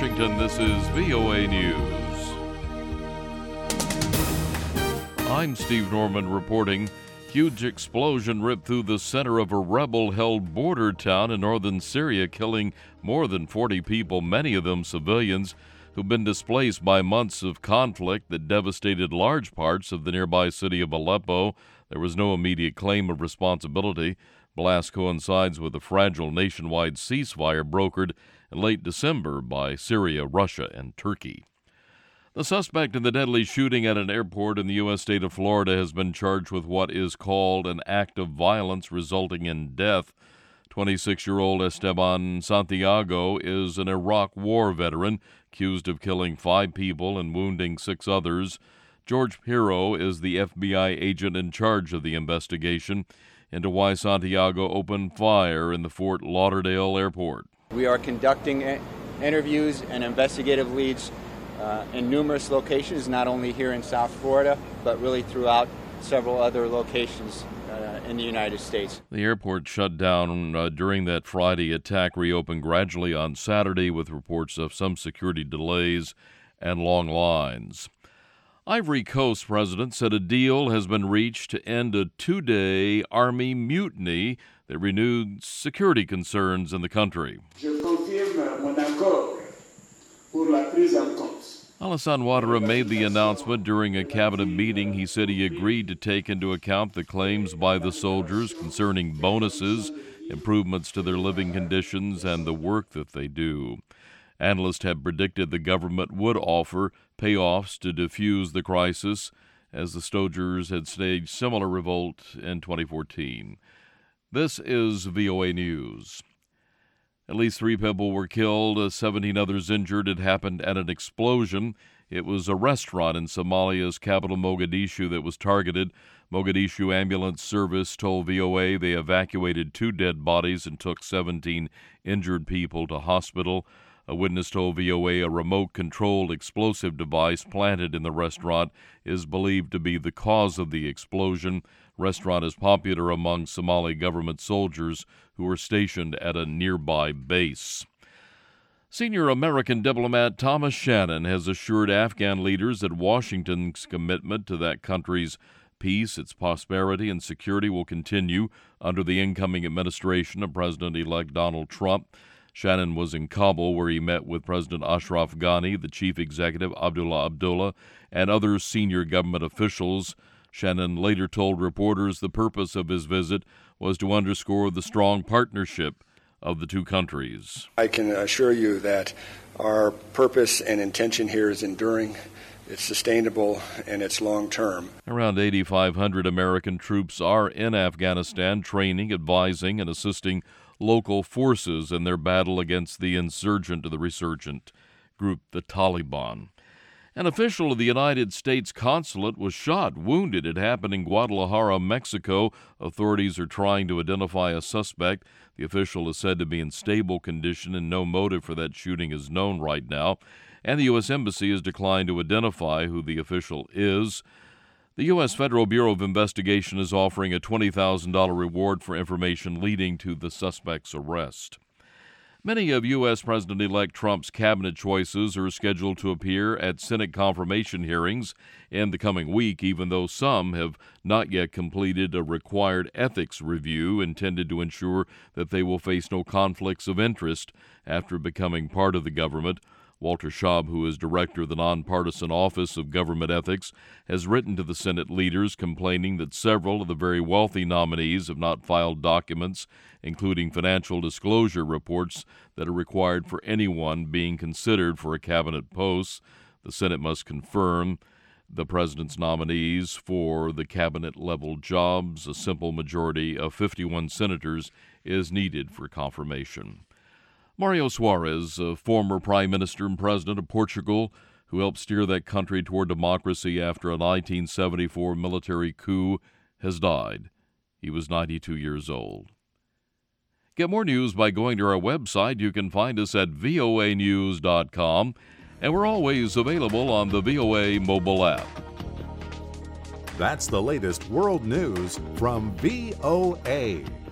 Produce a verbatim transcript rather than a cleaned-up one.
Washington, this is V O A News. I'm Steve Norman reporting. Huge explosion ripped through the center of a rebel-held border town in northern Syria, killing more than forty people, many of them civilians, who've been displaced by months of conflict that devastated large parts of the nearby city of Aleppo. There was no immediate claim of responsibility. Blast coincides with a fragile nationwide ceasefire brokered in late December by Syria, Russia, and Turkey. The suspect in the deadly shooting at an airport in the U S state of Florida has been charged with what is called an act of violence resulting in death. twenty-six-year-old Esteban Santiago is an Iraq War veteran accused of killing five people and wounding six others. George Pirro is the F B I agent in charge of the investigation into why Santiago opened fire in the Fort Lauderdale airport. We are conducting a- interviews and investigative leads uh, in numerous locations, not only here in South Florida, but really throughout several other locations uh, in the United States. The airport shut down uh, during that Friday attack, reopened gradually on Saturday with reports of some security delays and long lines. Ivory Coast president said a deal has been reached to end a two-day army mutiny that renewed security concerns in the country. Je confirme mon accord pour la prise en compte. Alassane Ouattara made the announcement during a cabinet meeting. He said he agreed to take into account the claims by the soldiers concerning bonuses, improvements to their living conditions, and the work that they do. Analysts have predicted the government would offer payoffs to defuse the crisis, as the soldiers had staged similar revolt in twenty fourteen. This is V O A News. At least three people were killed, seventeen others injured. It happened at an explosion. It was a restaurant in Somalia's capital, Mogadishu, that was targeted. Mogadishu Ambulance Service told V O A they evacuated two dead bodies and took seventeen injured people to hospital. A witness told V O A a remote-controlled explosive device planted in the restaurant is believed to be the cause of the explosion. Restaurant is popular among Somali government soldiers who are stationed at a nearby base. Senior American diplomat Thomas Shannon has assured Afghan leaders that Washington's commitment to that country's peace, its prosperity, and security will continue under the incoming administration of President-elect Donald Trump. Shannon was in Kabul, where he met with President Ashraf Ghani, the chief executive Abdullah Abdullah, and other senior government officials. Shannon later told reporters the purpose of his visit was to underscore the strong partnership of the two countries. I can assure you that our purpose and intention here is enduring, it's sustainable, and it's long-term. Around eighty-five hundred American troops are in Afghanistan, training, advising, and assisting local forces in their battle against the insurgent or the resurgent group, the Taliban. An official of the United States consulate was shot, wounded. It happened in Guadalajara, Mexico. Authorities are trying to identify a suspect. The official is said to be in stable condition, and no motive for that shooting is known right now. And the U S Embassy has declined to identify who the official is. The U S Federal Bureau of Investigation is offering a twenty thousand dollars reward for information leading to the suspect's arrest. Many of U S President-elect Trump's cabinet choices are scheduled to appear at Senate confirmation hearings in the coming week, even though some have not yet completed a required ethics review intended to ensure that they will face no conflicts of interest after becoming part of the government. Walter Schaub, who is director of the Nonpartisan Office of Government Ethics, has written to the Senate leaders complaining that several of the very wealthy nominees have not filed documents, including financial disclosure reports that are required for anyone being considered for a cabinet post. The Senate must confirm the president's nominees for the cabinet-level jobs. A simple majority of fifty-one senators is needed for confirmation. Mario Soares, a former prime minister and president of Portugal, who helped steer that country toward democracy after a nineteen seventy-four military coup, has died. He was ninety-two years old. Get more news by going to our website. You can find us at V O A news dot com, and we're always available on the V O A mobile app. That's the latest world news from V O A.